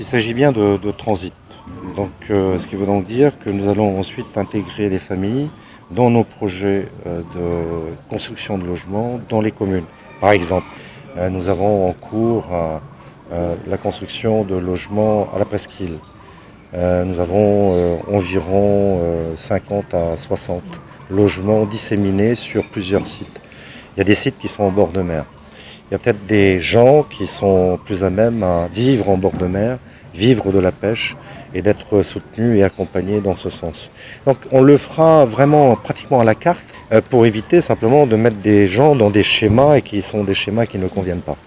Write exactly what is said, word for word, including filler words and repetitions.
Il s'agit bien de, de transit. Donc, euh, ce qui veut donc dire que nous allons ensuite intégrer les familles dans nos projets euh, de construction de logements dans les communes. Par exemple, euh, nous avons en cours euh, euh, la construction de logements à la presqu'île. Euh, nous avons euh, environ euh, cinquante à soixante logements disséminés sur plusieurs sites. Il y a des sites qui sont en bord de mer. Il y a peut-être des gens qui sont plus à même à vivre en bord de mer, vivre de la pêche et d'être soutenus et accompagnés dans ce sens. Donc on le fera vraiment pratiquement à la carte euh, pour éviter simplement de mettre des gens dans des schémas et qui sont des schémas qui ne conviennent pas.